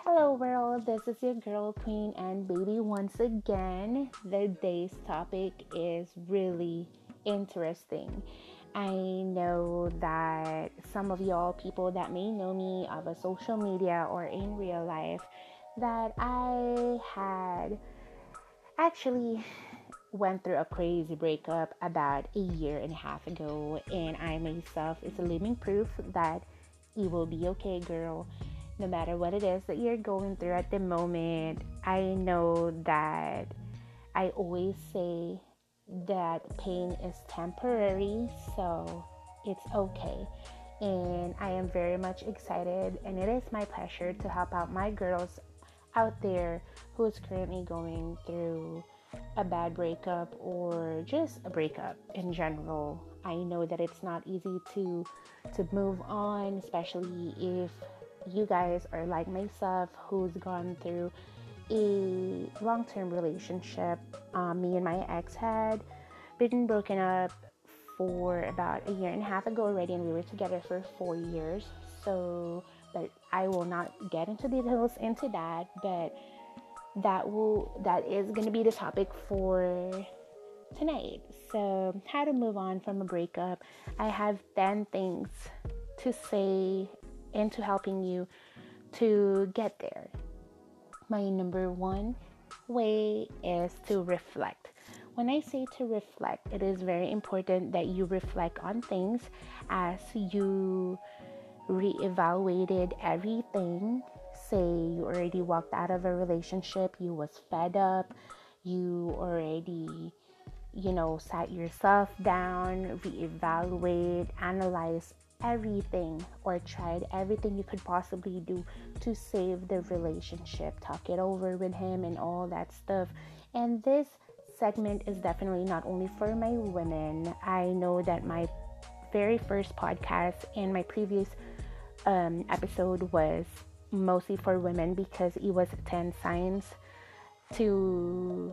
Hello, world. This is your girl, Queen, and baby. Once again, the day's topic is really interesting. I know that some of y'all people that may know me of a social media or in real life that I had actually went through a crazy breakup about a year and a half ago, and I myself is a living proof that it will be okay, girl. No matter what it is that you're going through at the moment, I know that I always say that pain is temporary, so it's okay. And I am very much excited, and it is my pleasure to help out my girls out there who is currently going through a bad breakup or just a breakup in general. I know that it's not easy to move on, especially if you guys are like myself who's gone through a long-term relationship. Me and my ex had been broken up for about a year and a half ago already, and we were together for 4 years. So, but I will not get into details into that. But that is going to be the topic for tonight. So, how to move on from a breakup. I have 10 things to say into helping you to get there. My number one way is to reflect. When I say to reflect, it is very important that you reflect on things as you reevaluated everything. Say you already walked out of a relationship, you was fed up, you already sat yourself down, reevaluate, analyze everything, or tried everything you could possibly do to save the relationship, talk it over with him and all that stuff. And this segment is definitely not only for my women. I know that my very first podcast and my previous episode was mostly for women because it was 10 signs to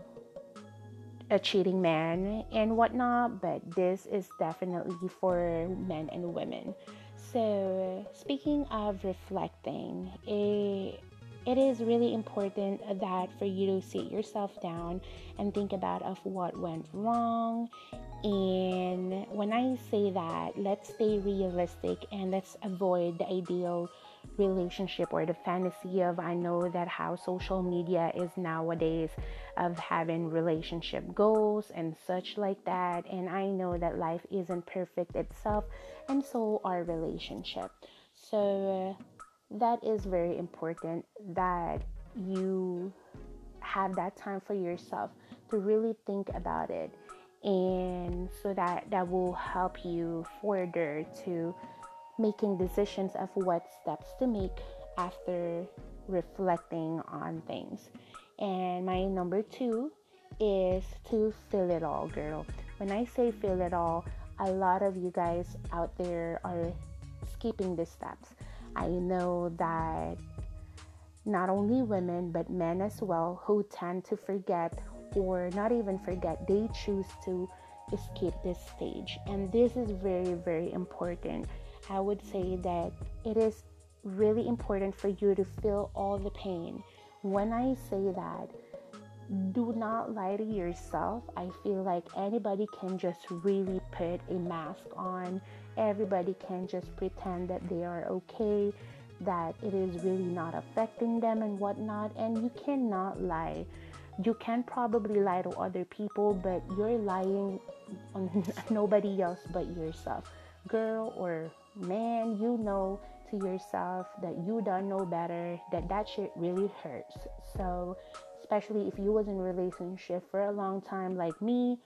a cheating man and whatnot, but this is definitely for men and women. So, speaking of reflecting, it is really important that for you to sit yourself down and think about of what went wrong. And when I say that, let's stay realistic and let's avoid the ideal relationship or the fantasy of, I know that how social media is nowadays, of having relationship goals and such like that. And I know that life isn't perfect itself, and so are relationship. So that is very important that you have that time for yourself to really think about it, and so that will help you further to making decisions of what steps to make after reflecting on things. And my number two is to feel it all, girl. When I say feel it all, a lot of you guys out there are skipping the steps. I know that not only women but men as well who tend to forget, or not even forget, they choose to skip this stage. And this is very, very important. I would say that it is really important for you to feel all the pain. When I say that, do not lie to yourself. I feel like anybody can just really put a mask on. Everybody can just pretend that they are okay, that it is really not affecting them and whatnot. And you cannot lie. You can probably lie to other people, but you're lying on nobody else but yourself. Girl or man, you know to yourself that you don't know better, that shit really hurts. So especially if you was in a relationship for a long time like me,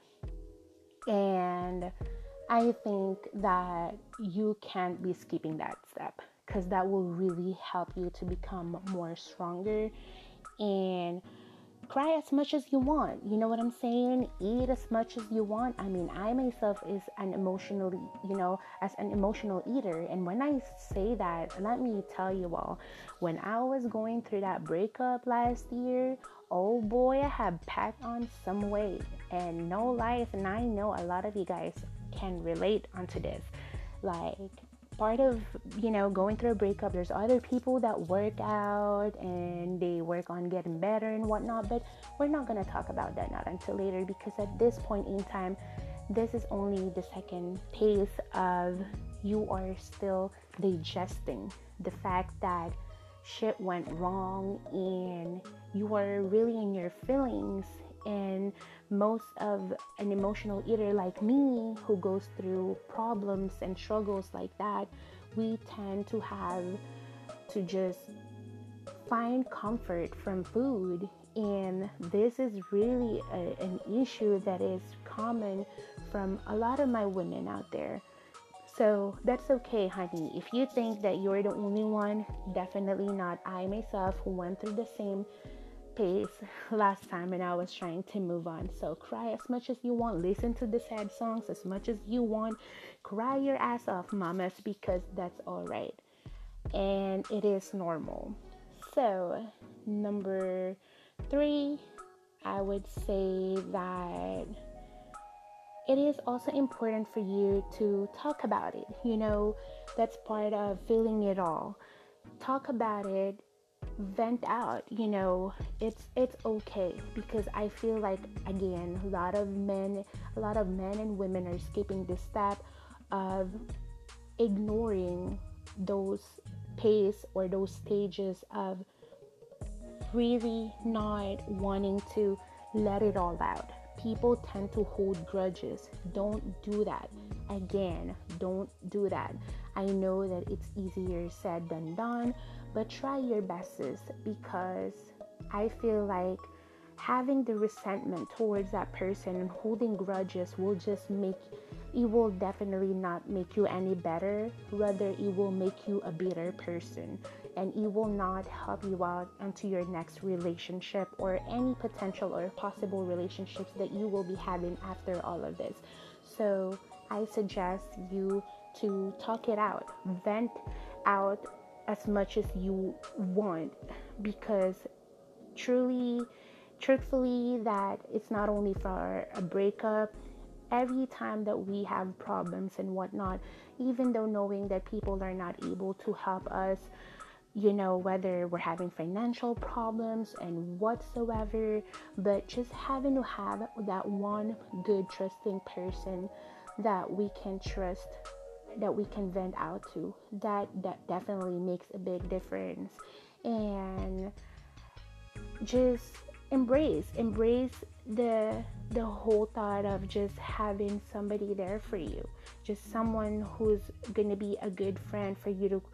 and I think that you can't be skipping that step, because that will really help you to become more stronger. And cry as much as you want. You know what I'm saying? Eat as much as you want. I mean, I myself is an emotionally, as an emotional eater. And when I say that, let me tell you all, when I was going through that breakup last year, oh boy, I had packed on some weight. And no lies, and I know a lot of you guys can relate onto this. Like, part of, going through a breakup. There's other people that work out and they work on getting better and whatnot, but we're not going to talk about that not until later, because at this point in time, this is only the second pace of you are still digesting the fact that shit went wrong and you are really in your feelings. And most of an emotional eater like me, who goes through problems and struggles like that, we tend to have to just find comfort from food. And this is really an issue that is common from a lot of my women out there. So that's okay, honey. If you think that you're the only one, definitely not. I myself went through the same pace last time and I was trying to move on. So cry as much as you want. Listen to the sad songs as much as you want. Cry your ass off, mamas, because that's all right. And it is normal. So, number 3, I would say that it is also important for you to talk about it. That's part of feeling it all. Talk about it, vent out. It's okay, because I feel like, again, a lot of men and women are skipping the step of ignoring those pace or those stages of really not wanting to let it all out. People tend to hold grudges. Don't do that. Again, don't do that. I know that it's easier said than done, but try your bestest, because I feel like having the resentment towards that person and holding grudges will definitely not make you any better. Rather, it will make you a bitter person, and it will not help you out into your next relationship or any potential or possible relationships that you will be having after all of this. So I suggest you to talk it out, vent out as much as you want, because truthfully, that it's not only for a breakup. Every time that we have problems and whatnot, even though knowing that people are not able to help us, whether we're having financial problems and whatsoever, but just having to have that one good trusting person that we can trust, that we can vent out to, that definitely makes a big difference. And just embrace the whole thought of just having somebody there for you, just someone who's gonna be a good friend for you to,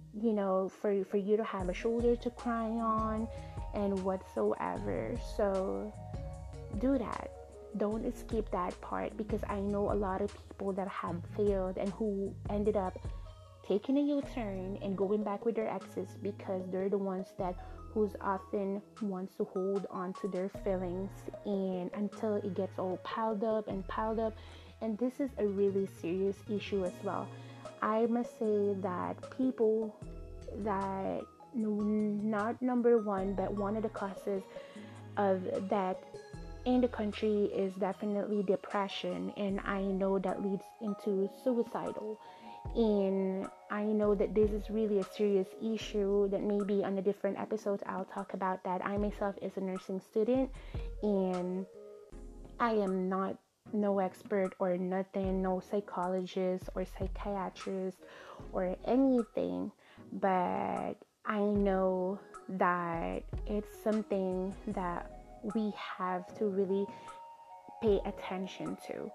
for you to have a shoulder to cry on and whatsoever. So do that. Don't escape that part, because I know a lot of people that have failed and who ended up taking a U-turn and going back with their exes, because they're the ones who's often wants to hold on to their feelings, and until it gets all piled up. And this is a really serious issue as well. I must say that people that, not number one, but one of the causes of that in the country is definitely depression, and I know that leads into suicidal. And I know that this is really a serious issue that maybe on a different episode I'll talk about that. I myself is a nursing student, and I am not no expert or nothing, no psychologist or psychiatrist or anything, but I know that it's something that we have to really pay attention to.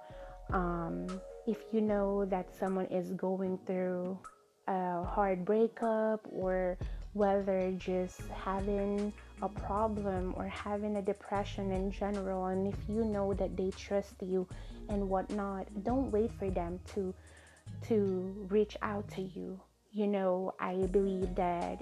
If you know that someone is going through a hard breakup, or whether just having a problem or having a depression in general, and if you know that they trust you and whatnot, don't wait for them to reach out to you. I believe that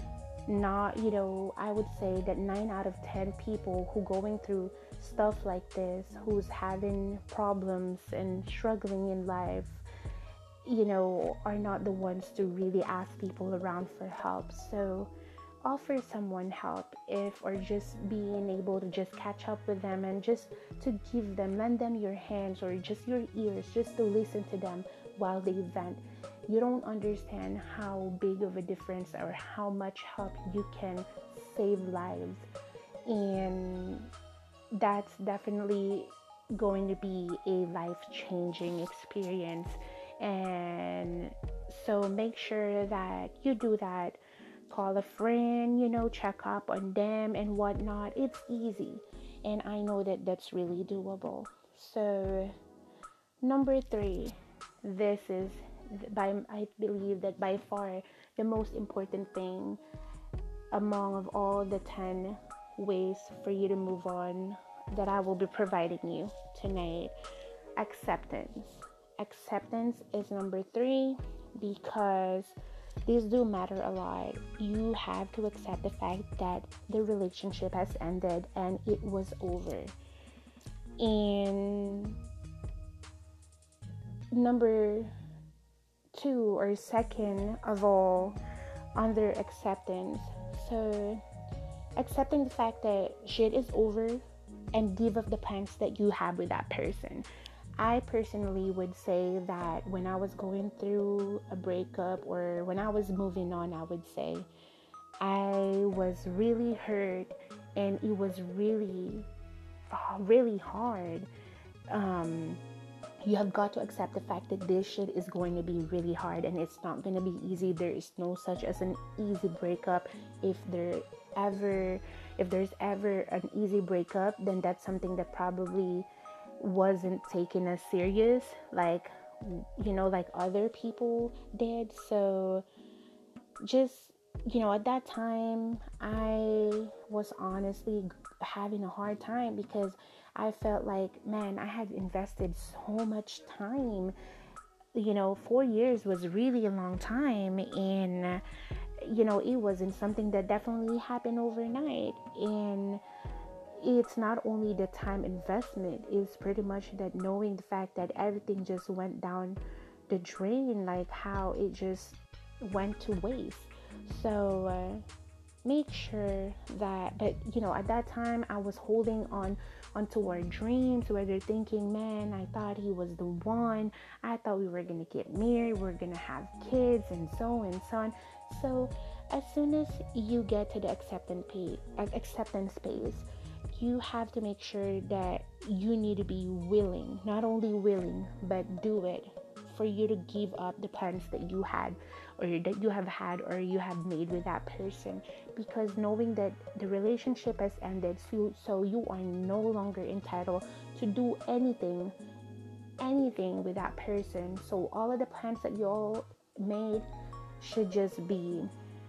I would say that 9 out of 10 people who going through stuff like this, who's having problems and struggling in life, are not the ones to really ask people around for help. So offer someone help, or just being able to just catch up with them and just to lend them your hands or just your ears, just to listen to them while they vent. You don't understand how big of a difference or how much help you can save lives. And that's definitely going to be a life changing experience. And so make sure that you do that. Call a friend, check up on them and whatnot. It's easy. And I know that that's really doable. So, number three, this is I believe that by far the most important thing among of all the 10 ways for you to move on that I will be providing you tonight. Acceptance. Acceptance is number three because these do matter a lot. You have to accept the fact that the relationship has ended and it was over. And number two, or second of all, under acceptance. So accepting the fact that shit is over and give up the plans that you have with that person. I personally would say that when I was going through a breakup, or when I was moving on, I would say I was really hurt and it was really, really hard. You have got to accept the fact that this shit is going to be really hard and it's not going to be easy. There is no such as an easy breakup. If there's ever an easy breakup, then that's something that probably wasn't taken as serious, like like other people did. So just at that time I was honestly having a hard time because I felt like, man, I had invested so much time. 4 years was really a long time, and it wasn't something that definitely happened overnight. And it's not only the time investment, it's pretty much that knowing the fact that everything just went down the drain, like how it just went to waste. So make sure that, but at that time I was holding on onto our dreams, whether thinking, man, I thought he was the one, I thought we were gonna get married, we're gonna have kids, and so on. So as soon as you get to the acceptance phase, you have to make sure that you need to be willing, not only willing, but do it, for you to give up the plans that you had, or that you have had, or you have made with that person. Because knowing that the relationship has ended, so you are no longer entitled to do anything with that person. So all of the plans that you all made should just be,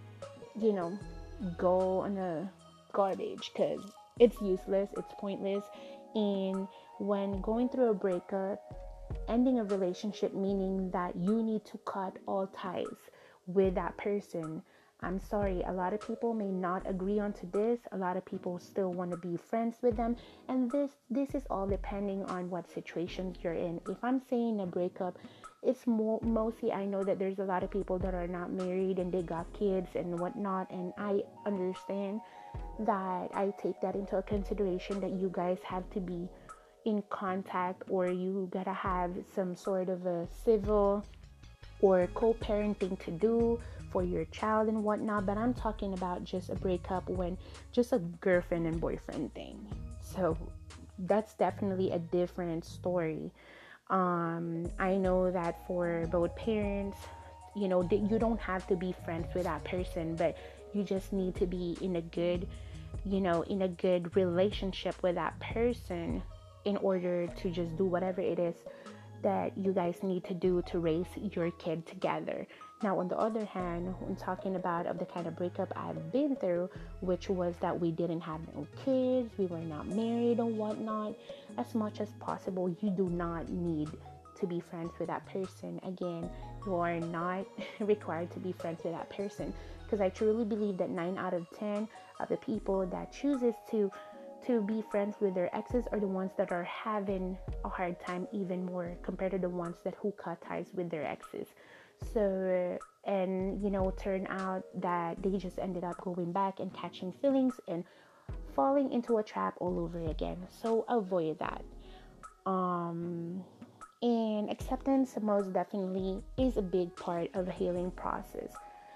go on a garbage, because it's useless, it's pointless. And when going through a breakup, ending a relationship, meaning that you need to cut all ties with that person. I'm sorry, a lot of people may not agree onto this. A lot of people still want to be friends with them, and this is all depending on what situations you're in. If I'm saying a breakup, it's mostly, I know that there's a lot of people that are not married and they got kids and whatnot, and I understand that. I take that into consideration, that you guys have to be in contact, or you gotta have some sort of a civil or co-parenting to do for your child and whatnot. But I'm talking about just a breakup, when just a girlfriend and boyfriend thing. So that's definitely a different story. I know that for both parents, you don't have to be friends with that person, but you just need to be in a good relationship with that person in order to just do whatever it is that you guys need to do to raise your kid together. Now, on the other hand, when talking about of the kind of breakup I've been through, which was that we didn't have no kids, we were not married and whatnot, as much as possible, you do not need to be friends with that person. Again, you are not required to be friends with that person, because I truly believe that 9 out of 10 of the people that chooses to be friends with their exes are the ones that are having a hard time even more compared to the ones that who cut ties with their exes. So and turn out that they just ended up going back and catching feelings and falling into a trap all over again. So avoid that. And acceptance most definitely is a big part of the healing process.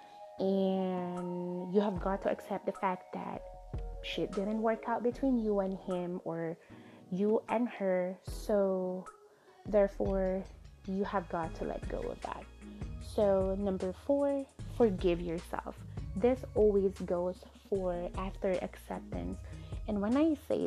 And you have got to accept the fact that shit didn't work out between you and him or you and her. So, therefore, you have got to let go of that. So, number 4, forgive yourself. This always goes for after acceptance. And when I say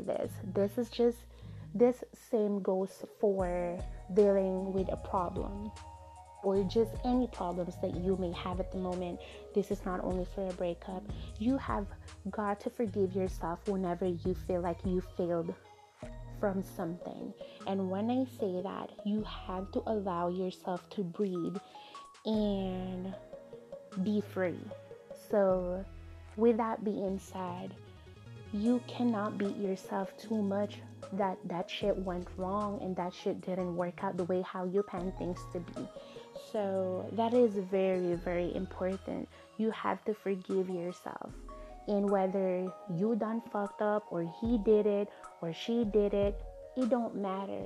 this same goes for dealing with a problem or just any problems that you may have at the moment. This is not only for a breakup. You have got to forgive yourself whenever you feel like you failed from something. And when I say that, you have to allow yourself to breathe and be free. So, with that being said, you cannot beat yourself too much that shit went wrong and that shit didn't work out the way how you planned things to be. So that is very, very important. You have to forgive yourself. And whether you done fucked up or he did it or she did it, it don't matter.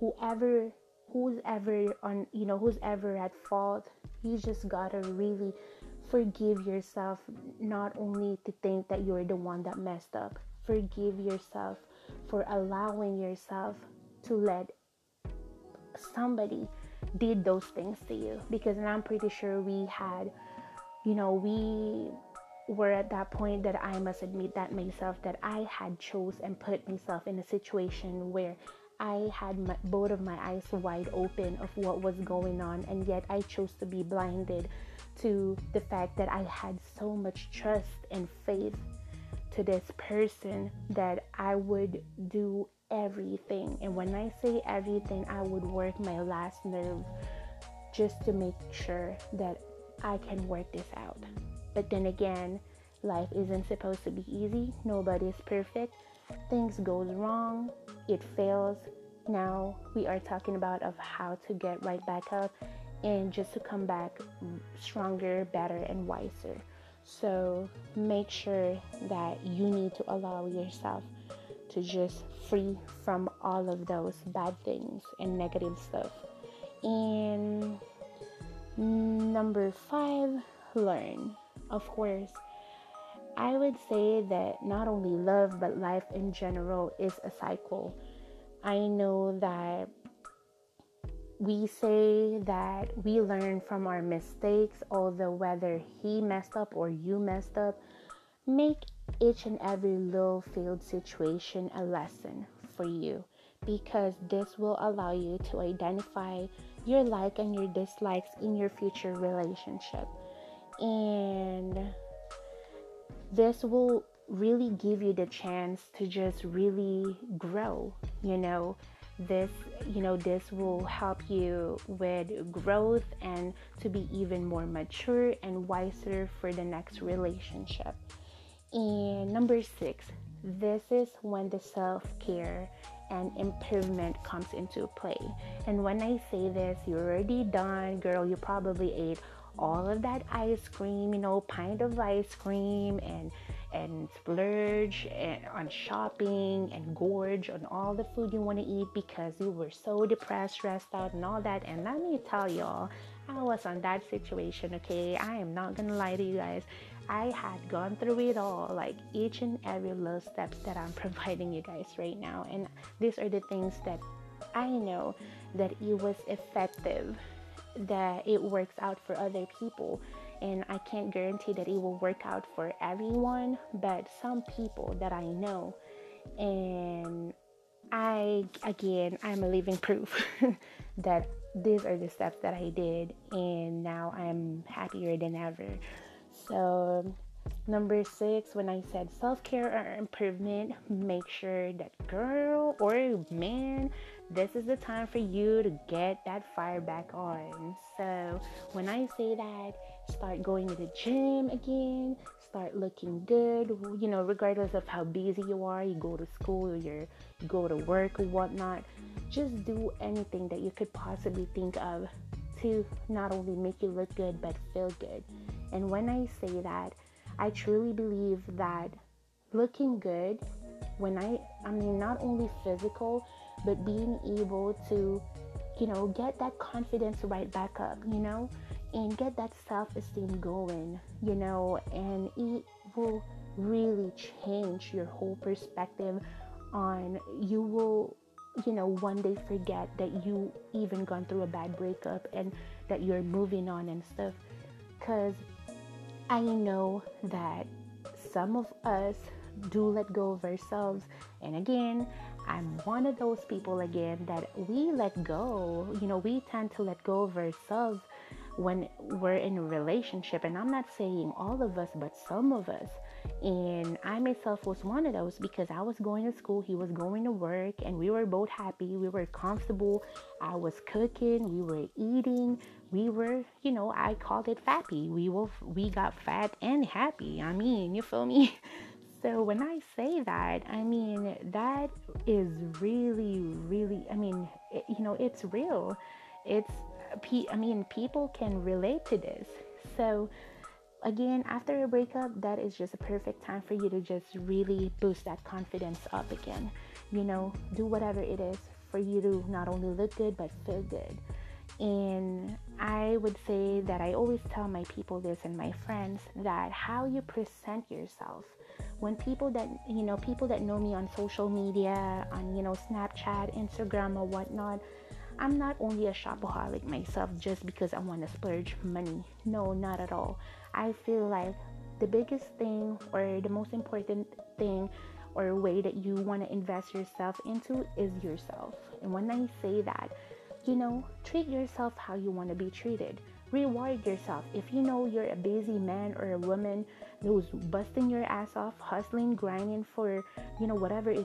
Who's ever at fault, you just gotta really forgive yourself, not only to think that you're the one that messed up. Forgive yourself for allowing yourself to let somebody did those things to you, because I'm pretty sure we were at that point that I must admit that myself, that I had chose and put myself in a situation where I had both of my eyes wide open of what was going on, and yet I chose to be blinded to the fact that I had so much trust and faith to this person that I would do everything. And when I say everything, I would work my last nerve just to make sure that I can work this out. But then again, life isn't supposed to be easy. Nobody's perfect. Things goes wrong. It fails. Now we are talking about of how to get right back up and just to come back stronger, better, and wiser. So make sure that you need to allow yourself to just free from all of those bad things and negative stuff. And number 5, learn. Of course, I would say that not only love but life in general is a cycle. I know that we say that we learn from our mistakes, although whether he messed up or you messed up, make each and every little failed situation a lesson for you, because this will allow you to identify your like and your dislikes in your future relationship. And this will really give you the chance to just really grow, this will help you with growth and to be even more mature and wiser for the next relationship. And number 6, this is when the self-care and improvement comes into play. And when I say this, you're already done, girl. You probably ate all of that ice cream, pint of ice cream, and splurge on shopping and gorge on all the food you want to eat because you were so depressed, stressed out, and all that. And let me tell y'all, I was on that situation, okay? I am not gonna lie to you guys. I had gone through it all, like each and every little steps that I'm providing you guys right now. And these are the things that I know that it was effective, that it works out for other people. And I can't guarantee that it will work out for everyone, but some people that I know. And I'm a living proof that these are the steps that I did, and now I'm happier than ever. So number 6, when I said self-care or improvement, make sure that girl or man, this is the time for you to get that fire back on. So when I say that, start going to the gym again, start looking good, regardless of how busy you are, you go to school or you go to work or whatnot. Just do anything that you could possibly think of to not only make you look good but feel good. And when I say that, I truly believe that looking good, I mean not only physical, but being able to get that confidence right back up, and get that self-esteem going, and it will really change your whole perspective on you will one day forget that you even gone through a bad breakup and that you're moving on and stuff, because I know that some of us do let go of ourselves. And again, I'm one of those people again that we let go. We tend to let go of ourselves when we're in a relationship. And I'm not saying all of us, but some of us. And I myself was one of those, because I was going to school, he was going to work, and we were both happy. We were comfortable. I was cooking, we were eating, we were, I called it fappy. We got fat and happy. I mean, you feel me? So when I say that, I mean, that is really, really, I mean, it's real. People can relate to this. So again, after a breakup, that is just a perfect time for you to just really boost that confidence up again. Do whatever it is for you to not only look good, but feel good. And I would say that I always tell my people this and my friends, that how you present yourself, when people that know me on social media, on Snapchat, Instagram, or whatnot, I'm not only a shopaholic myself just because I want to splurge money. No, not at all. I feel like the biggest thing, or the most important thing, or way that you want to invest yourself into is yourself. And when I say that, treat yourself how you want to be treated. Reward yourself. If you're a busy man or a woman who's busting your ass off, hustling, grinding for, whatever it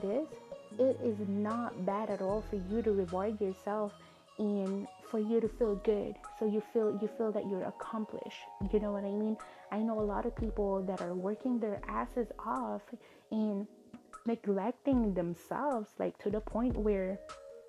is not bad at all for you to reward yourself and for you to feel good. So you feel that you're accomplished. You know what I mean? I know a lot of people that are working their asses off and neglecting themselves, like to the point where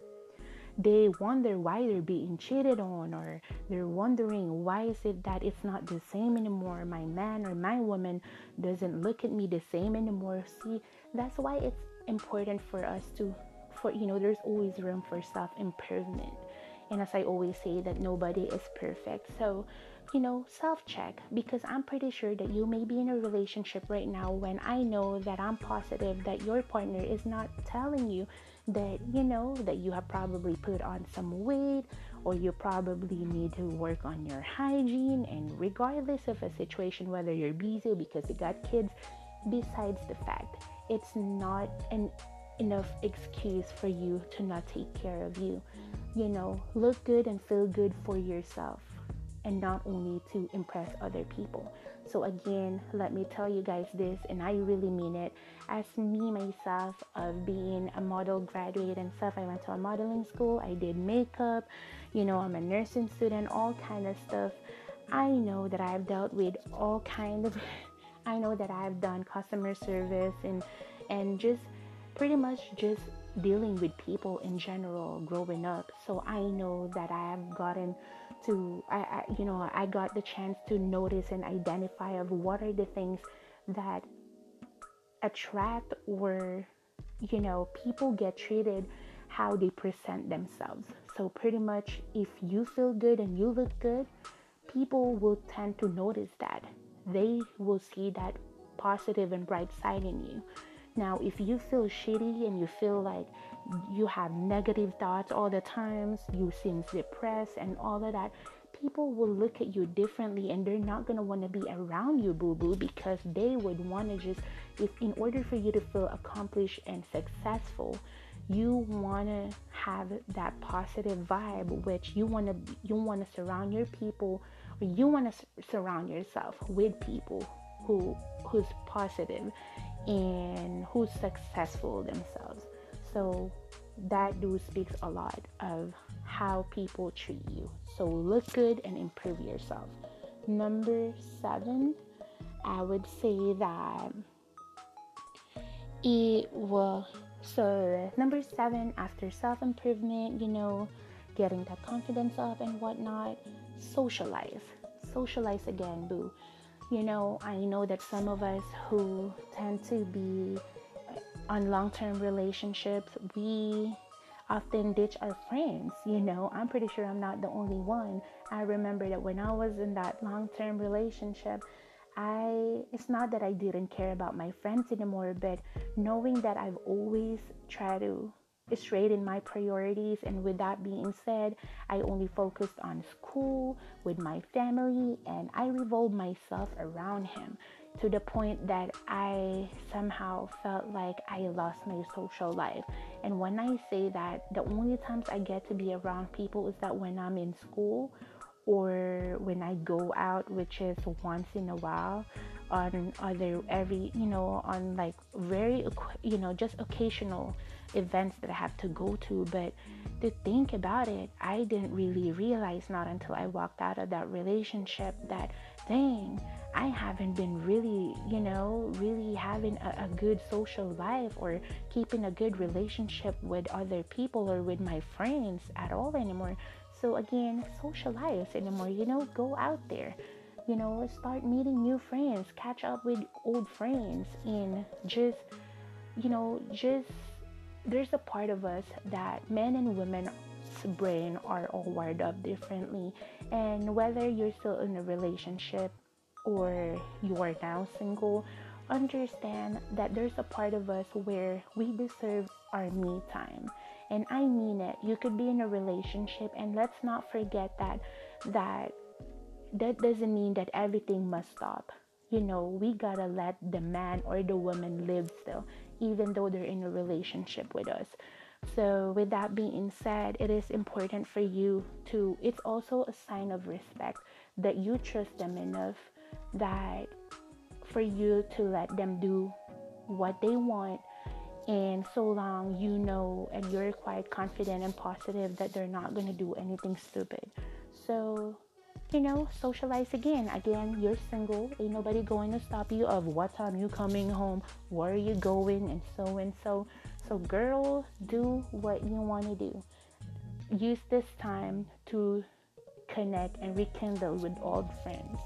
they wonder why they're being cheated on, or they're wondering why is it that it's not the same anymore. My man or my woman doesn't look at me the same anymore. See, that's why it's important for us there's always room for self-improvement. And as I always say, that nobody is perfect. So, self-check, because I'm pretty sure that you may be in a relationship right now when I know that I'm positive that your partner is not telling you that, that you have probably put on some weight, or you probably need to work on your hygiene. And regardless of a situation, whether you're busy because you got kids, besides the fact, it's not an enough excuse for you to not take care of you. Look good and feel good for yourself, and not only to impress other people. So again, let me tell you guys this, and I really mean it. As me myself, of being a model graduate and stuff, I went to a modeling school, I did makeup, I'm a nursing student, all kind of stuff. I know that I've dealt with all kind of I know that I've done customer service and just pretty much just dealing with people in general growing up. So I know that I have gotten to I got the chance to notice and identify of what are the things that attract, or people get treated how they present themselves. So pretty much, if you feel good and you look good, people will tend to notice that. They will see that positive and bright side in you. Now, if you feel shitty and you feel like you have negative thoughts all the times, you seem depressed and all of that, people will look at you differently, and they're not going to want to be around you, boo-boo, because they would want to just, if in order for you to feel accomplished and successful, you want to have that positive vibe, which you want to surround your people, or you want to surround yourself with people who's positive and who's successful themselves. So that do speaks a lot of how people treat you. So look good and improve yourself. Number 7, I would say that it will. So number 7, after self-improvement, getting that confidence up and whatnot, socialize again, boo. I know that some of us who tend to be on long-term relationships, we often ditch our friends. I'm pretty sure I'm not the only one. I remember that when I was in that long-term relationship, it's not that I didn't care about my friends anymore, but knowing that I've always tried to straighten my priorities, and with that being said, I only focused on school with my family, and I revolved myself around him to the point that I somehow felt like I lost my social life. And when I say that, the only times I get to be around people is that when I'm in school or when I go out, which is once in a while, on other every on like very just occasional events that I have to go to. But to think about it, I didn't really realize, not until I walked out of that relationship, that dang, I haven't been really really having a good social life or keeping a good relationship with other people or with my friends at all anymore. So again, socialize anymore, go out there, start meeting new friends, catch up with old friends, and just there's a part of us that men and women's brain are all wired up differently. And whether you're still in a relationship or you are now single, understand that there's a part of us where we deserve our me time. And I mean it. You could be in a relationship, and let's not forget that that doesn't mean that everything must stop. We gotta let the man or the woman live still, even though they're in a relationship with us. So, with that being said, it is important for you it's also a sign of respect that you trust them enough that for you to let them do what they want. And so long and you're quite confident and positive that they're not going to do anything stupid. So, socialize again. Again, you're single. Ain't nobody going to stop you of what time you coming home, where are you going, and so and so. So, girl, do what you want to do. Use this time to connect and rekindle with old friends.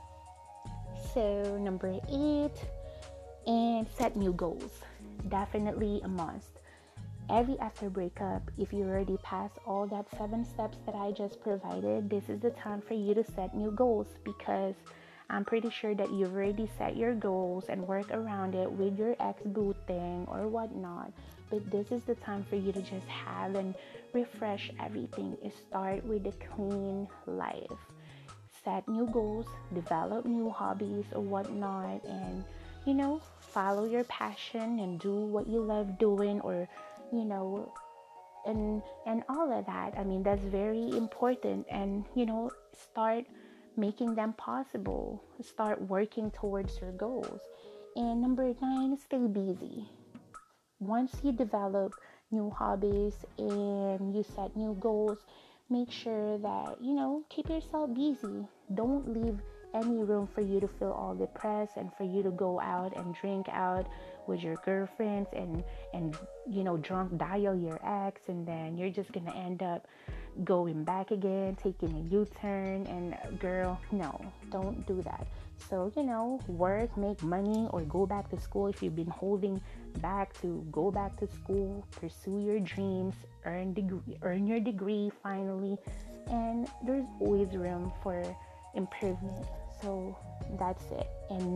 So, number 8, and set new goals. Definitely a must. Every after breakup, if you already passed all that 7 steps that I just provided, this is the time for you to set new goals, because I'm pretty sure that you've already set your goals and work around it with your ex-boo thing or whatnot. But this is the time for you to just have and refresh everything. Start with a clean life. Set new goals, develop new hobbies or whatnot, and follow your passion and do what you love doing, or you know and all of that. I mean, that's very important. And start making them possible. Start working towards your goals. And number 9, stay busy. Once you develop new hobbies and you set new goals, make sure that keep yourself busy. Don't leave any room for you to feel all depressed and for you to go out and drink out with your girlfriends and drunk dial your ex, and then you're just gonna end up going back again, taking a U-turn. And girl, no, don't do that. So work, make money, or go back to school if you've been holding back to go back to school, pursue your dreams, earn your degree finally. And there's always room for improvement. So that's it. And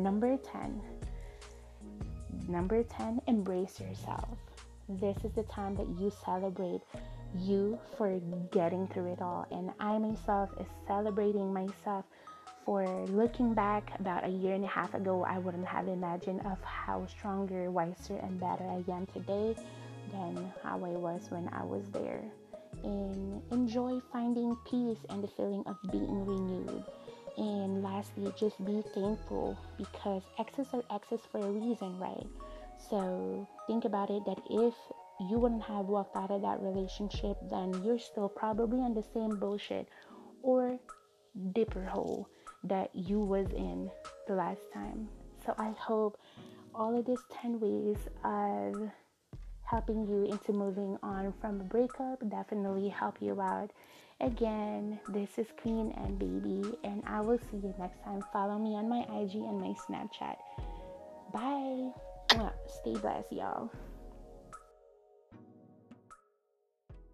number 10, embrace yourself. This is the time that you celebrate you for getting through it all. And I myself is celebrating myself for looking back about a year and a half ago. I wouldn't have imagined of how stronger, wiser, and better I am today than how I was when I was there. And enjoy finding peace and the feeling of being renewed. And lastly, just be thankful, because exes are exes for a reason, right? So think about it, that if you wouldn't have walked out of that relationship, then you're still probably in the same bullshit or deeper hole that you was in the last time. So I hope all of these 10 ways of helping you into moving on from a breakup definitely help you out. Again, this is Queen and Baby, and I will see you next time. Follow me on my IG and my Snapchat. Bye. Stay blessed, y'all.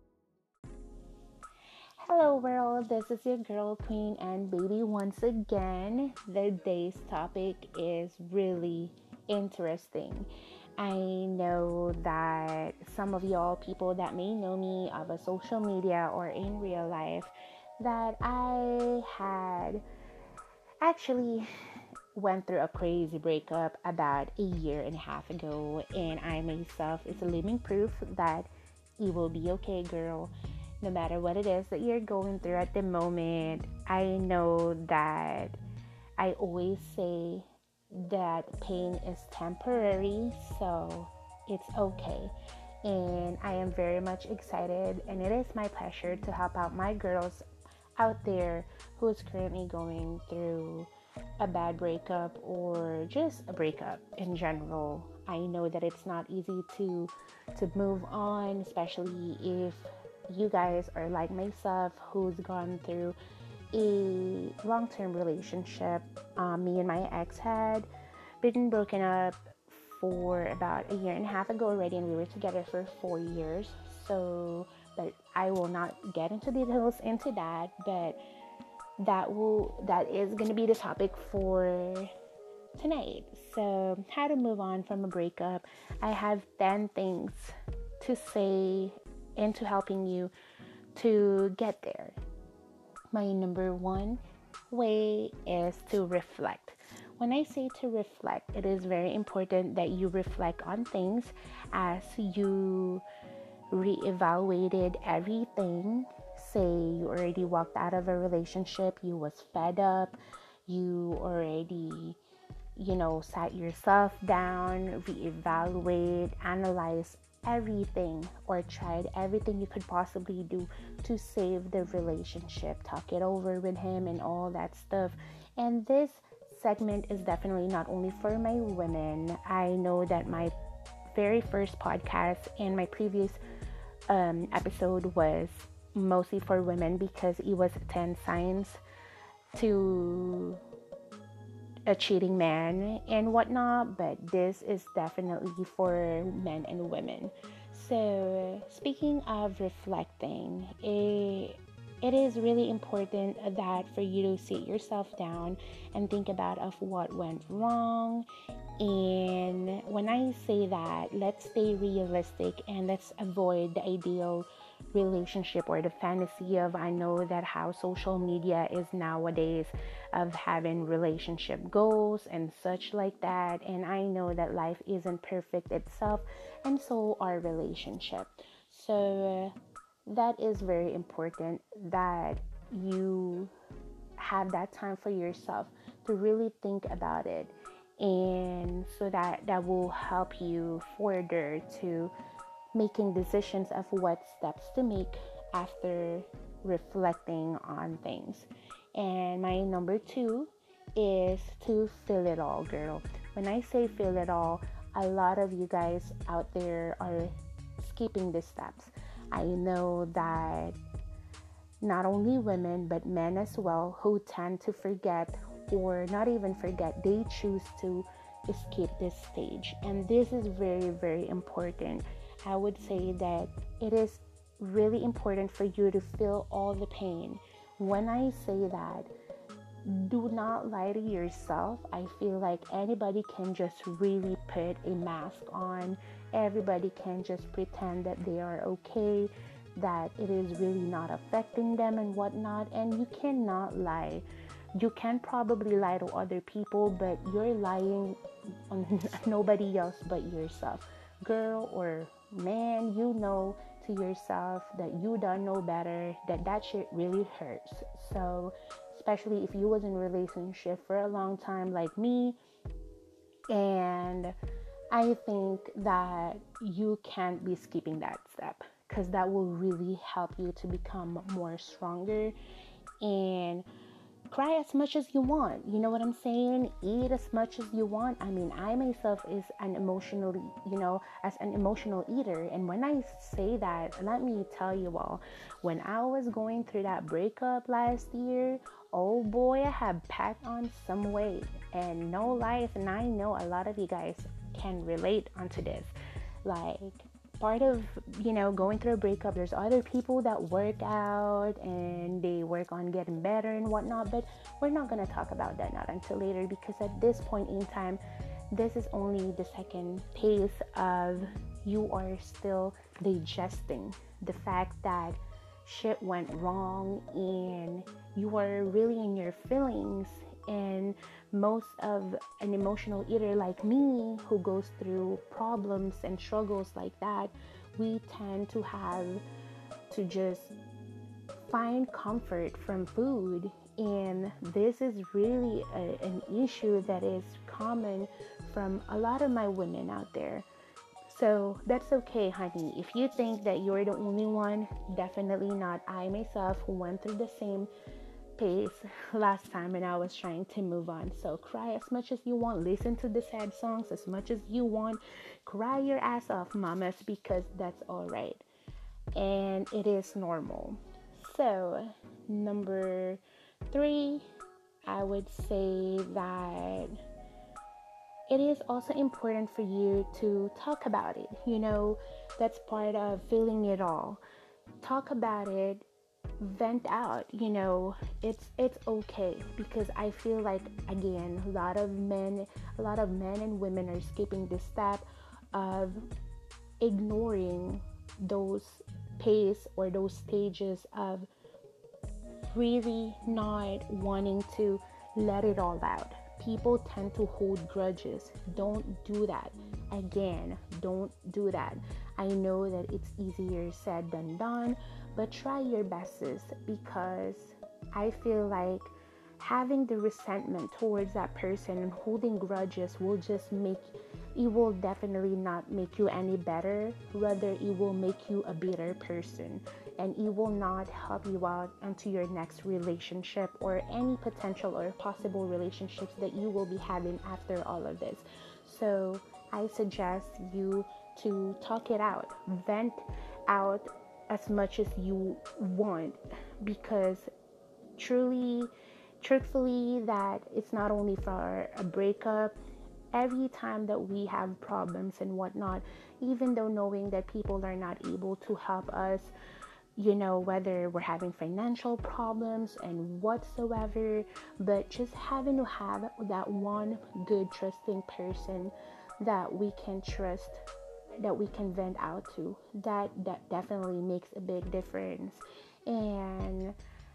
Hello, world. This is your girl, Queen, and baby. Once again, the day's topic is really interesting. I know that some of y'all people that may know me of a social media or in real life that I had actually went through a crazy breakup about a year and a half ago, and I myself is a living proof that it will be okay, girl. No matter what it is that you're going through at the moment, I know that I always say that pain is temporary, so it's okay. And I am very much excited, and it is my pleasure to help out my girls out there who is currently going through a bad breakup or just a breakup in general. I know that it's not easy to move on, especially if you guys are like myself who's gone through a long-term relationship. Me and my ex had been broken up for about a year and a half ago already, and we were together for 4 years. So, but I will not get into details into that, but that is going to be the topic for tonight. So, how to move on from a breakup. I have 10 things to say into helping you to get there. My number one way is to reflect. When I say to reflect, it is very important that you reflect on things as you reevaluated everything. Say you already walked out of a relationship, you was fed up, you already sat yourself down, reevaluate, analyze everything, or tried everything you could possibly do to save the relationship, talk it over with him and all that stuff. And this segment is definitely not only for my women. I know that my very first podcast and my previous episode was mostly for women because it was 10 signs to a cheating man and whatnot, but this is definitely for men and women. So speaking of reflecting, it is really important that for you to sit yourself down and think about of what went wrong. And when I say that, let's stay realistic and let's avoid the ideal relationship or the fantasy of, I know that how social media is nowadays, of having relationship goals and such like that. And I know that life isn't perfect itself, and so are relationship. So that is very important that you have that time for yourself to really think about it, and so that will help you further to making decisions of what steps to make after reflecting on things. And my number two is to feel it all, girl. When I say feel it all, a lot of you guys out there are skipping the steps. I know that not only women but men as well who tend to forget, or not even forget, they choose to skip this stage. And this is very, very important. I would say that it is really important for you to feel all the pain. When I say that, do not lie to yourself. I feel like anybody can just really put a mask on. Everybody can just pretend that they are okay, that it is really not affecting them and whatnot. And you cannot lie. You can probably lie to other people, but you're lying on nobody else but yourself. Girl or man, you know to yourself that you don't know better, that shit really hurts. So especially if you was in a relationship for a long time like me, and I think that you can't be skipping that step, because that will really help you to become more stronger. And cry as much as you want. You know what I'm saying? Eat as much as you want. I mean, I myself is an emotionally, as an emotional eater. And when I say that, let me tell you all, when I was going through that breakup last year, oh boy, I have packed on some weight. And no lies, and I know a lot of you guys can relate onto this. Like, part of, going through a breakup. There's other people that work out and they work on getting better and whatnot, but we're not going to talk about that not until later, because at this point in time, this is only the second pace of you are still digesting the fact that shit went wrong and you are really in your feelings. And most of an emotional eater like me, who goes through problems and struggles like that, we tend to have to just find comfort from food. And this is really an issue that is common from a lot of my women out there. So that's okay, honey. If you think that you're the only one, definitely not. I myself went through the same pace last time and I was trying to move on. So cry as much as you want. Listen to the sad songs as much as you want. Cry your ass off, mamas, because that's all right. And it is normal. So, number 3, I would say that it is also important for you to talk about it. That's part of feeling it all. Talk about it, vent out. It's okay, because I feel like, again, a lot of men and women are skipping the step of ignoring those pace or those stages of really not wanting to let it all out. People tend to hold grudges. Don't do that. Again, don't do that. I know that it's easier said than done, but try your bestest, because I feel like having the resentment towards that person and holding grudges will definitely not make you any better. Rather, it will make you a bitter person, and it will not help you out into your next relationship or any potential or possible relationships that you will be having after all of this. So I suggest you to talk it out, vent out as much as you want, because truthfully, that it's not only for a breakup. Every time that we have problems and whatnot, even though knowing that people are not able to help us, whether we're having financial problems and whatsoever, but just having to have that one good trusting person that we can trust, that we can vent out to, that definitely makes a big difference. And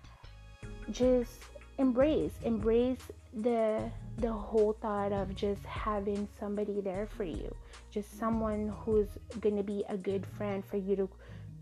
just embrace the whole thought of just having somebody there for you, just someone who's gonna be a good friend for you to,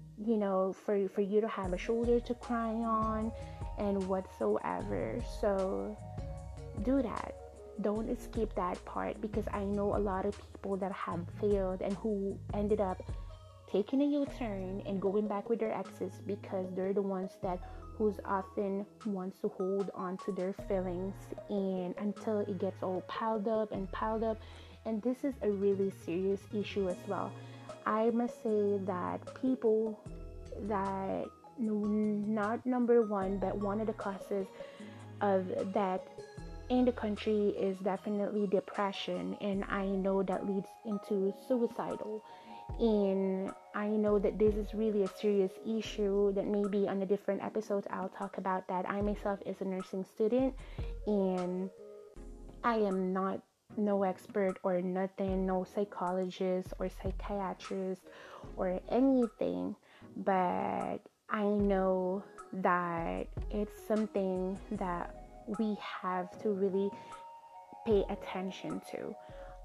for you to have a shoulder to cry on and whatsoever. So do that. Don't escape that part, because I know a lot of people that have failed and who ended up taking a U-turn and going back with their exes, because they're the ones who's often wants to hold on to their feelings, and until it gets all piled up. And this is a really serious issue as well. I must say that people that, not number one, but one of the causes of that in the country is definitely depression, and I know that leads into suicidal. And I know that this is really a serious issue that maybe on a different episode I'll talk about that. I myself is a nursing student, and I am not no expert or nothing, no psychologist or psychiatrist or anything, but I know that it's something that we have to really pay attention to.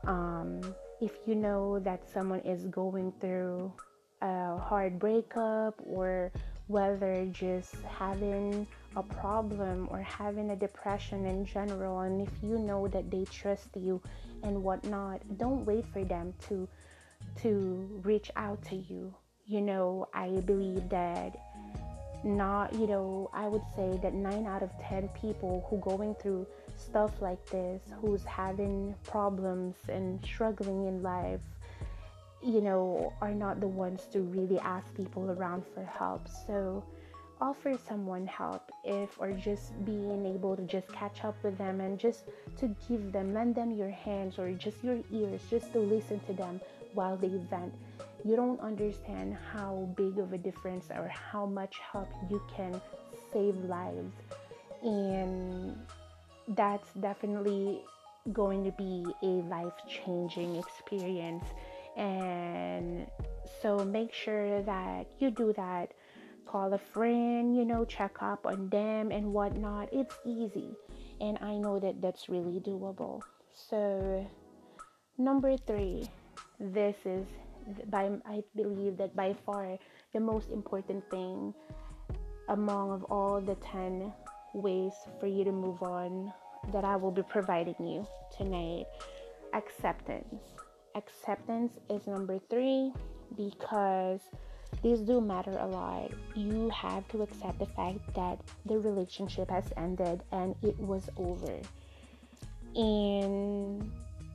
If you know that someone is going through a hard breakup, or whether just having a problem or having a depression in general, and if you know that they trust you and whatnot, don't wait for them to reach out to you. I believe that I would say that 9 out of 10 people who going through stuff like this, who's having problems and struggling in life, are not the ones to really ask people around for help. So offer someone help, or just being able to just catch up with them and just to lend them your hands or just your ears, just to listen to them while they vent. You don't understand how big of a difference or how much help you can save lives. And that's definitely going to be a life changing experience. And so make sure that you do that. Call a friend, check up on them and whatnot. It's easy. And I know that that's really doable. So, number three, this is I believe that by far the most important thing among of all the 10 ways for you to move on that I will be providing you tonight. Acceptance. Acceptance is number three because these do matter a lot. You have to accept the fact that the relationship has ended and it was over. And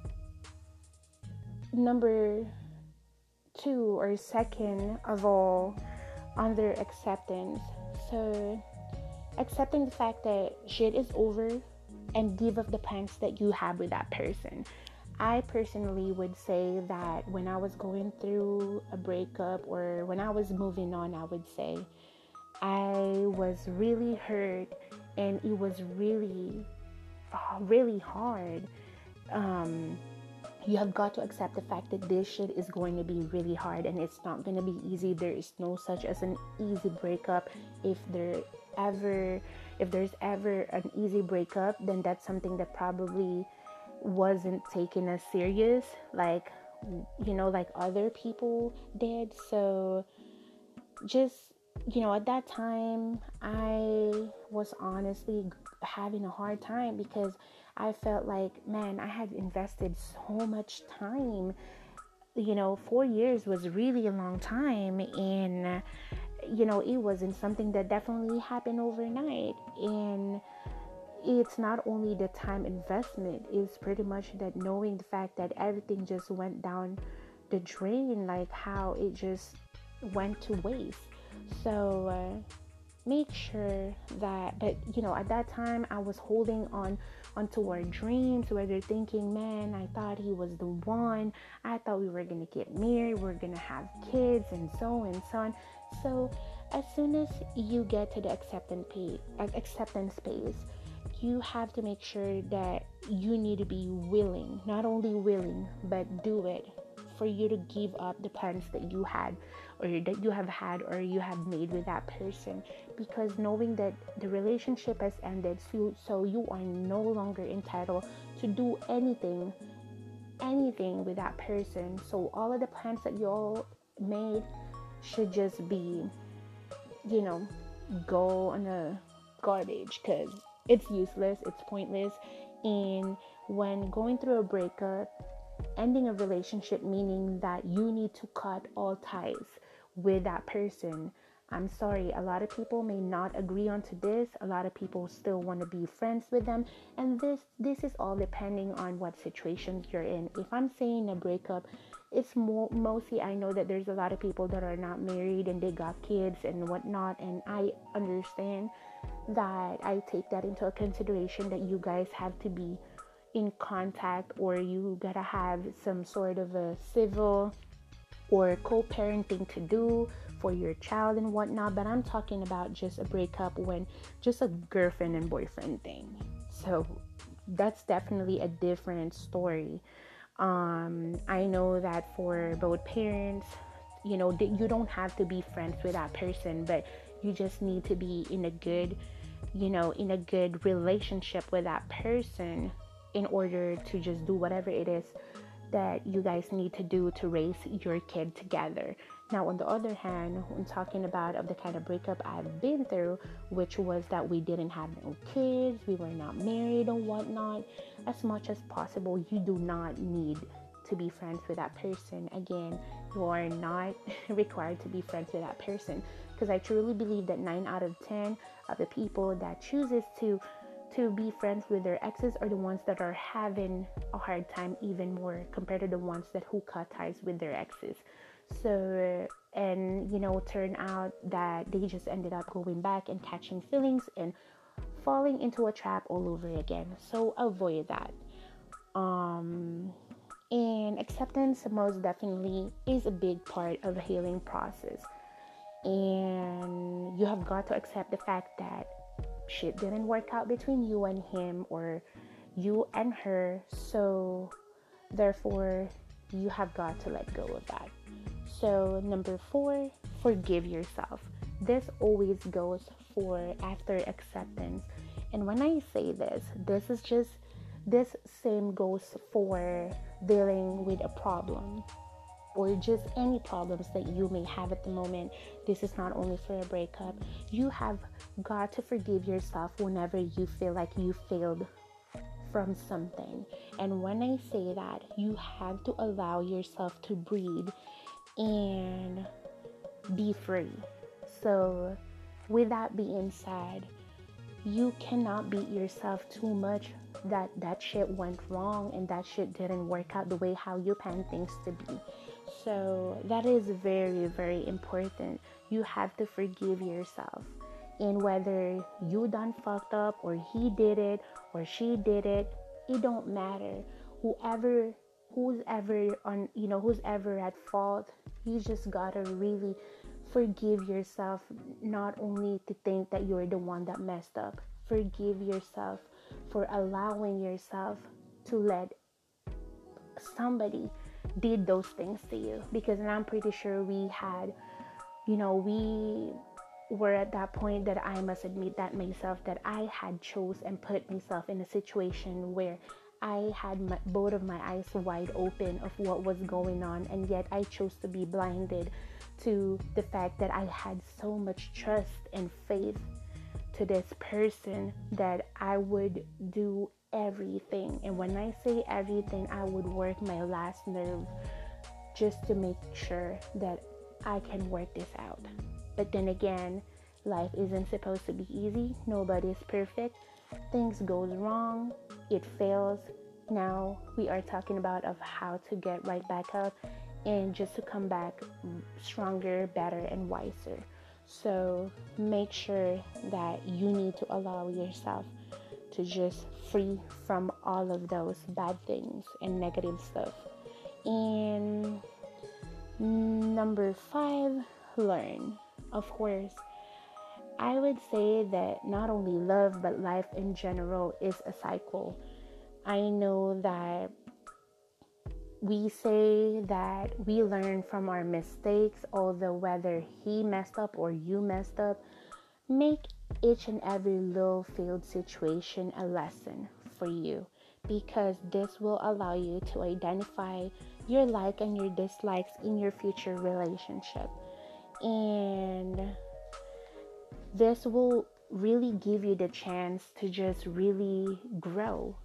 number two, or second of all, under acceptance. So accepting the fact that shit is over and give up the plans that you have with that person. I personally would say that when I was going through a breakup, or when I was moving on, I would say I was really hurt and it was really, really hard. Um, you have got to accept the fact that this shit is going to be really hard and it's not going to be easy. There is no such as an easy breakup. If ever if there's ever an easy breakup, then that's something that probably wasn't taken as serious, like like other people did. So just at that time I was honestly having a hard time because I felt like, man, I had invested so much time. 4 years was really a long time, and it wasn't something that definitely happened overnight. And it's not only the time investment, it's pretty much that knowing the fact that everything just went down the drain, like how it just went to waste. So make sure that, but at that time I was holding on onto our dreams, whether thinking, man, I thought he was the one, I thought we were gonna get married, we're gonna have kids, and so on. So as soon as you get to the acceptance phase, you have to make sure that you need to be willing, not only willing, but do it, for you to give up the plans that you had, or that you have had, or you have made with that person. Because knowing that the relationship has ended, so you are no longer entitled to do anything with that person. So all of the plans that you all made should just be, you know, go on the garbage, because it's useless, it's pointless. And when going through a breakup, ending a relationship, meaning that you need to cut all ties with that person. I'm sorry, a lot of people may not agree onto this. A lot of people still want to be friends with them, and this is all depending on what situations you're in. If I'm saying a breakup, it's mostly, I know that there's a lot of people that are not married and they got kids and whatnot, and I understand that. I take that into consideration, that you guys have to be in contact, or you gotta have some sort of a civil or co-parenting to do for your child and whatnot. But I'm talking about just a breakup, when just a girlfriend and boyfriend thing. So that's definitely a different story. I know that for both parents, you don't have to be friends with that person, but you just need to be in a good, in a good relationship with that person, in order to just do whatever it is that you guys need to do to raise your kid together. Now, on the other hand, when talking about of the kind of breakup I've been through, which was that we didn't have no kids, we were not married and whatnot, as much as possible, you do not need to be friends with that person. Again, you are not required to be friends with that person, because I truly believe that 9 out of 10 of the people that chooses to be friends with their exes are the ones that are having a hard time even more, compared to the ones that who cut ties with their exes. So and turn out that they just ended up going back and catching feelings and falling into a trap all over again. So avoid that. And acceptance most definitely is a big part of the healing process. And you have got to accept the fact that shit didn't work out between you and him or you and her. So, therefore, you have got to let go of that. So, number 4, forgive yourself. This always goes for after acceptance. And when I say this same goes for dealing with a problem or just any problems that you may have at the moment. This is not only for a breakup. You have got to forgive yourself whenever you feel like you failed from something. And when I say that, you have to allow yourself to breathe and be free. So, with that being said, you cannot beat yourself too much that shit went wrong and that shit didn't work out the way how you planned things to be. So that is very, very important. You have to forgive yourself. And whether you done fucked up or he did it or she did it, it don't matter. Who's ever on, who's ever at fault, you just gotta really forgive yourself, not only to think that you're the one that messed up. Forgive yourself for allowing yourself to let somebody did those things to you, because I'm pretty sure we were at that point that I must admit that myself, that I had chose and put myself in a situation where I had both of my eyes wide open of what was going on, and yet I chose to be blinded to the fact that I had so much trust and faith to this person that I would do everything. And when I say everything, I would work my last nerve just to make sure that I can work this out. But then again, life isn't supposed to be easy. Nobody's perfect. Things goes wrong. It fails. Now we are talking about of how to get right back up and just to come back stronger, better, and wiser. So make sure that you need to allow yourself to just free from all of those bad things and negative stuff. And number 5, learn. Of course, I would say that not only love but life in general is a cycle. I know that we say that we learn from our mistakes, although whether he messed up or you messed up, make each and every little failed situation a lesson for you, because this will allow you to identify your like and your dislikes in your future relationship. And this will really give you the chance to just really grow,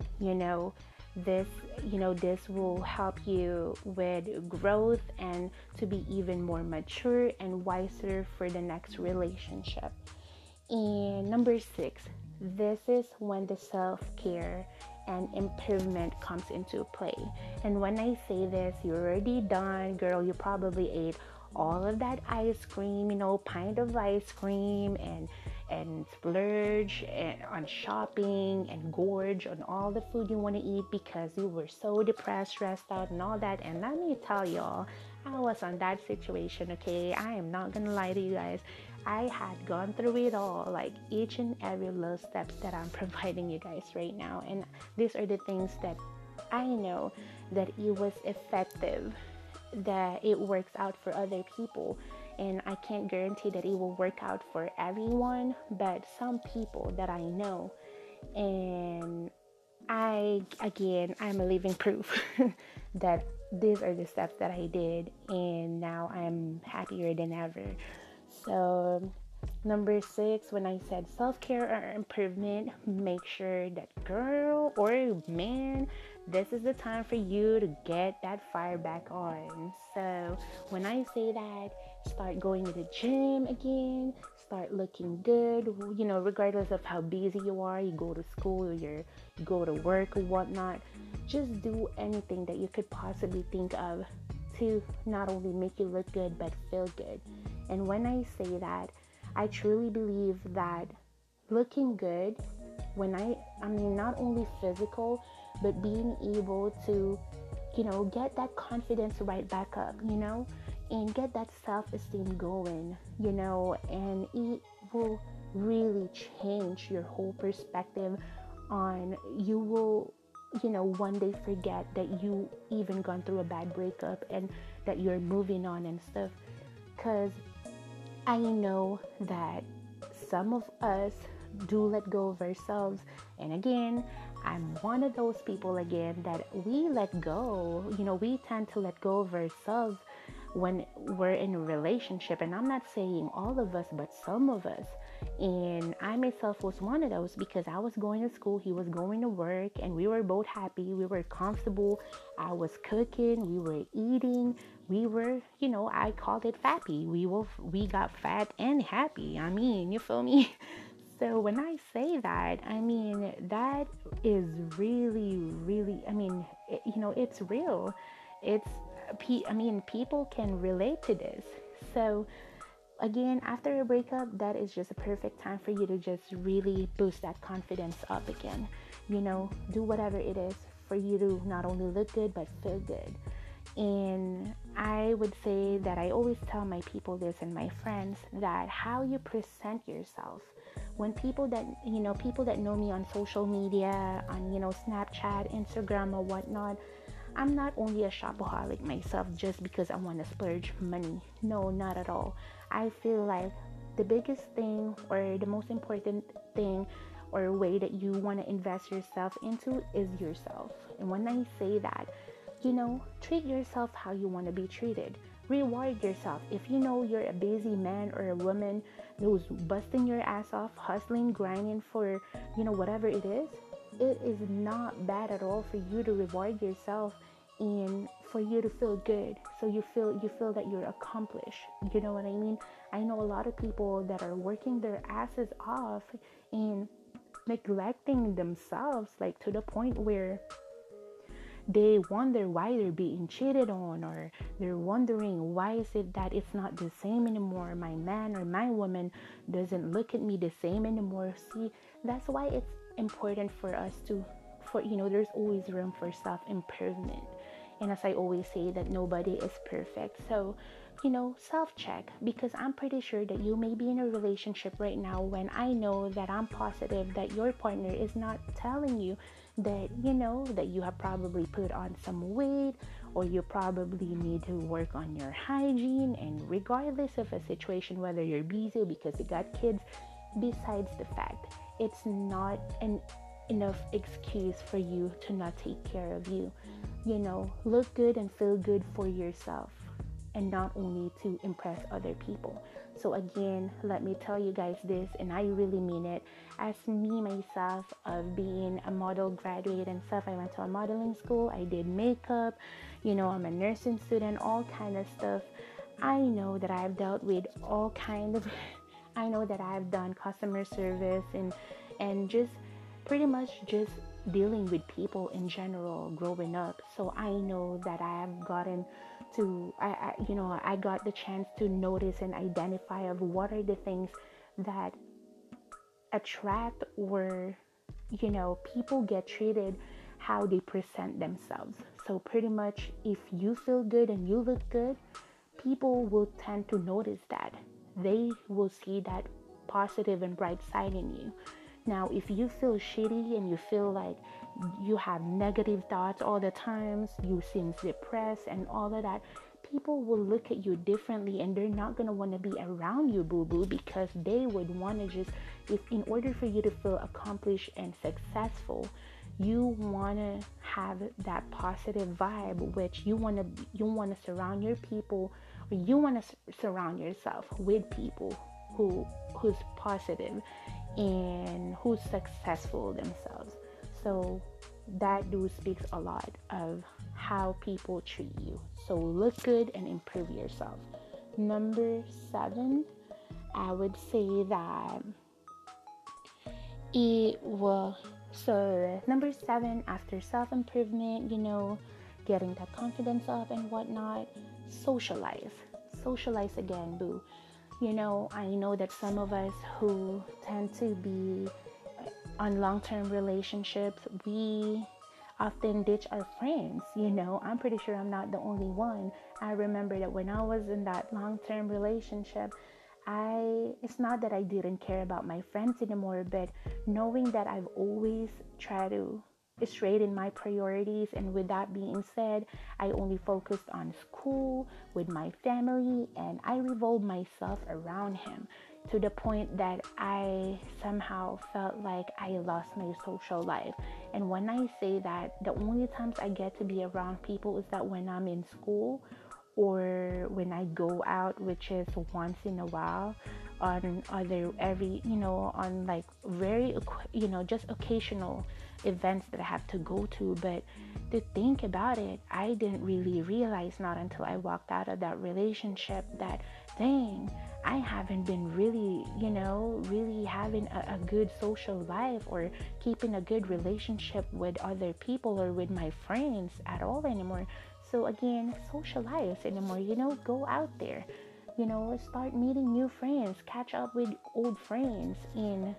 this will help you with growth and to be even more mature and wiser for the next relationship. And number 6, this is when the self-care and improvement comes into play. And when I say this, you're already done, girl. You probably ate all of that ice cream, pint of ice cream, and splurge on shopping and gorge on all the food you want to eat because you were so depressed, stressed out, and all that. And let me tell y'all, I was on that situation, okay? I am not gonna lie to you guys. I had gone through it all, like each and every little steps that I'm providing you guys right now. And these are the things that I know that it was effective, that it works out for other people. And I can't guarantee that it will work out for everyone, but some people that I know. And I'm a living proof that these are the steps that I did, and now I'm happier than ever. So, number 6, when I said self-care or improvement, make sure that girl or man, this is the time for you to get that fire back on. So, when I say that, start going to the gym again, start looking good, regardless of how busy you are, you go to school or you go to work or whatnot. Just do anything that you could possibly think of to not only make you look good but feel good. And when I say that, I truly believe that looking good, when I mean not only physical, but being able to, get that confidence right back up, and get that self-esteem going, and it will really change your whole perspective on you will one day forget that you even gone through a bad breakup and that you're moving on and stuff, because I know that some of us do let go of ourselves. And again, I'm one of those people again that we let go. We tend to let go of ourselves when we're in a relationship. And I'm not saying all of us, but some of us. And I myself was one of those, because I was going to school, he was going to work, and we were both happy. We were comfortable. I was cooking, we were eating, we were, I called it fappy. We got fat and happy. I mean, you feel me? So when I say that, I mean, that is really, really, I mean, it's real. People can relate to this. So again, after a breakup, that is just a perfect time for you to just really boost that confidence up again. Do whatever it is for you to not only look good, but feel good. And I would say that I always tell my people this and my friends, that how you present yourself, when people that know me on social media, on Snapchat, Instagram, or whatnot, I'm not only a shopaholic myself just because I want to splurge money. No, not at all. I feel like the biggest thing, or the most important thing, or way that you want to invest yourself into is yourself. And when I say that, treat yourself how you want to be treated. Reward yourself. If you're a busy man or a woman who's busting your ass off, hustling, grinding for, whatever it is not bad at all for you to reward yourself and for you to feel good. So you feel that you're accomplished. You know what I mean? I know a lot of people that are working their asses off and neglecting themselves, like to the point where they wonder why they're being cheated on, or they're wondering why is it that it's not the same anymore. My man or my woman doesn't look at me the same anymore. See, that's why it's important for us there's always room for self-improvement. And as I always say, that nobody is perfect. So, self-check, because I'm pretty sure that you may be in a relationship right now when I know that I'm positive that your partner is not telling you that, that you have probably put on some weight, or you probably need to work on your hygiene. And regardless of a situation, whether you're busy because you got kids, besides the fact, it's not an enough excuse for you to not take care of you. Look good and feel good for yourself, and not only to impress other people. So again, let me tell you guys this, and I really mean it. As me myself, of being a model graduate and stuff, I went to a modeling school, I did makeup, I'm a nursing student, all kind of stuff. I know that I've dealt with all kind of I know that I've done customer service and just pretty much just dealing with people in general growing up. So I know that I have gotten to I got the chance to notice and identify of what are the things that attract, or people get treated how they present themselves. So pretty much, if you feel good and you look good, people will tend to notice that. They will see that positive and bright side in you. Now, if you feel shitty and you feel like you have negative thoughts all the times, you seem depressed and all of that, people will look at you differently, and they're not going to want to be around you, boo-boo, because they would want to just, if in order for you to feel accomplished and successful, you want to have that positive vibe, which you want to surround your people, or you want to surround yourself with people who's positive and who's successful themselves. So that do speaks a lot of how people treat you. So look good and improve yourself. Number 7, I would say that number 7, after self-improvement, getting that confidence up and whatnot, socialize again, boo. I know that some of us who tend to be on long-term relationships, we often ditch our friends. I'm pretty sure I'm not the only one. I remember that when I was in that long-term relationship, it's not that I didn't care about my friends anymore, but knowing that I've always tried to straighten my priorities, and with that being said, I only focused on school with my family, and I revolved myself around him to the point that I somehow felt like I lost my social life. And when I say that, the only times I get to be around people is that when I'm in school or when I go out, which is once in a while, on other every on like very just occasional events that I have to go to. But to think about it, I didn't really realize, not until I walked out of that relationship, that dang, I haven't been really really having a good social life or keeping a good relationship with other people or with my friends at all anymore. So again, socialize anymore, go out there, start meeting new friends, catch up with old friends, and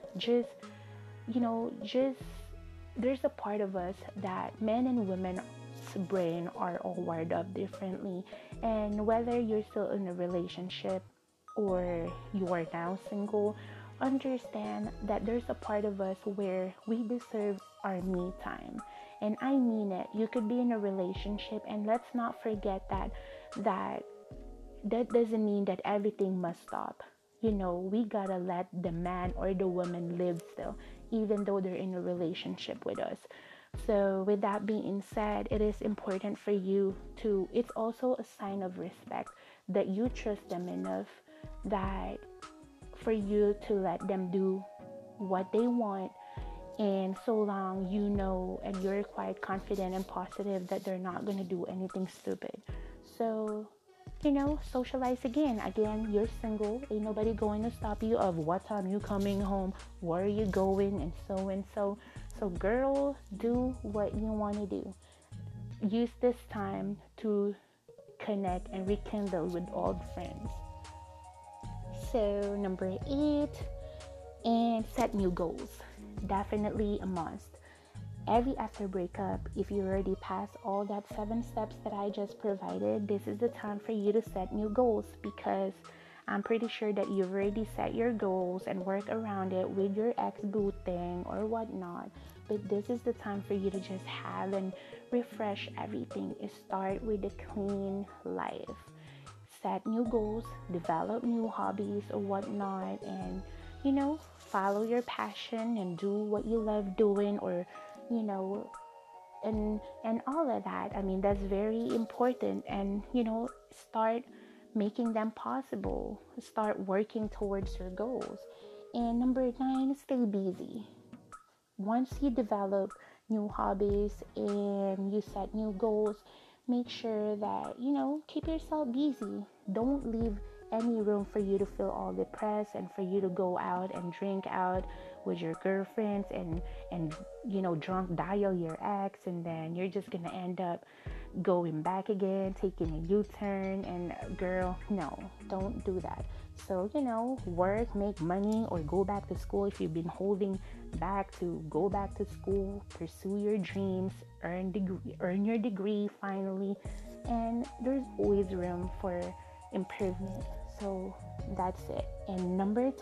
just there's a part of us that men and women's brain are all wired up differently. And whether you're still in a relationship or you are now single, understand that there's a part of us where we deserve our me time. And I mean it. You could be in a relationship, and let's not forget that that doesn't mean that everything must stop. We gotta let the man or the woman live still, even though they're in a relationship with us. So, with that being said, it is important for you to, it's also a sign of respect that you trust them enough that for you to let them do what they want. And so long and you're quite confident and positive that they're not going to do anything stupid. So, socialize again. Again, you're single. Ain't nobody going to stop you of what time you coming home, where are you going, and so and so. So, girl, do what you want to do. Use this time to connect and rekindle with old friends. So, number 8, and set new goals. Definitely a must. Every after breakup, if you already passed all that 7 steps that I just provided, this is the time for you to set new goals, because I'm pretty sure that you've already set your goals and work around it with your ex-boo thing or whatnot. But this is the time for you to just have and refresh everything. Start with a clean life. Set new goals, develop new hobbies or whatnot, and follow your passion and do what you love doing, or you know and all of that. I mean, that's very important. And start making them possible. Start working towards your goals. And number 9, stay busy. Once you develop new hobbies and you set new goals, make sure that keep yourself busy. Don't leave any room for you to feel all depressed and for you to go out and drink out with your girlfriends and drunk dial your ex, and then you're just gonna end up going back again, taking a U-turn. And girl, no, don't do that. So work, make money, or go back to school if you've been holding back to go back to school, pursue your dreams, earn your degree finally. And there's always room for improvement. So that's it. And number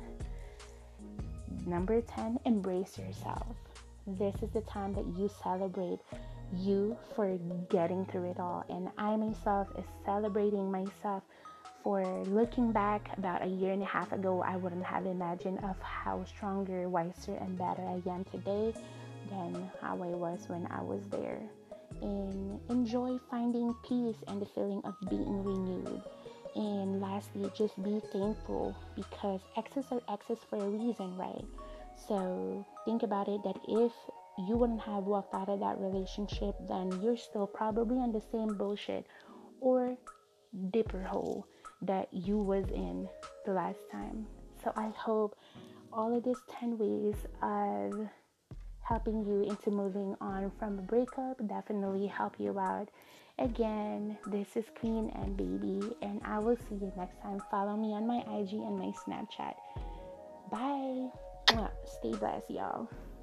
10, embrace yourself. This is the time that you celebrate you for getting through it all. And I myself is celebrating myself for looking back about a year and a half ago. I wouldn't have imagined of how stronger, wiser, and better I am today than how I was when I was there. And enjoy finding peace and the feeling of being renewed. And lastly, just be thankful, because exes are exes for a reason, right? So think about it, that if you wouldn't have walked out of that relationship, then you're still probably in the same bullshit or deeper hole that you was in the last time. So I hope all of these 10 ways of helping you into moving on from a breakup definitely help you out. Again, this is Queen and Baby, and I will see you next time. Follow me on my IG and my Snapchat. Bye. Stay blessed, y'all.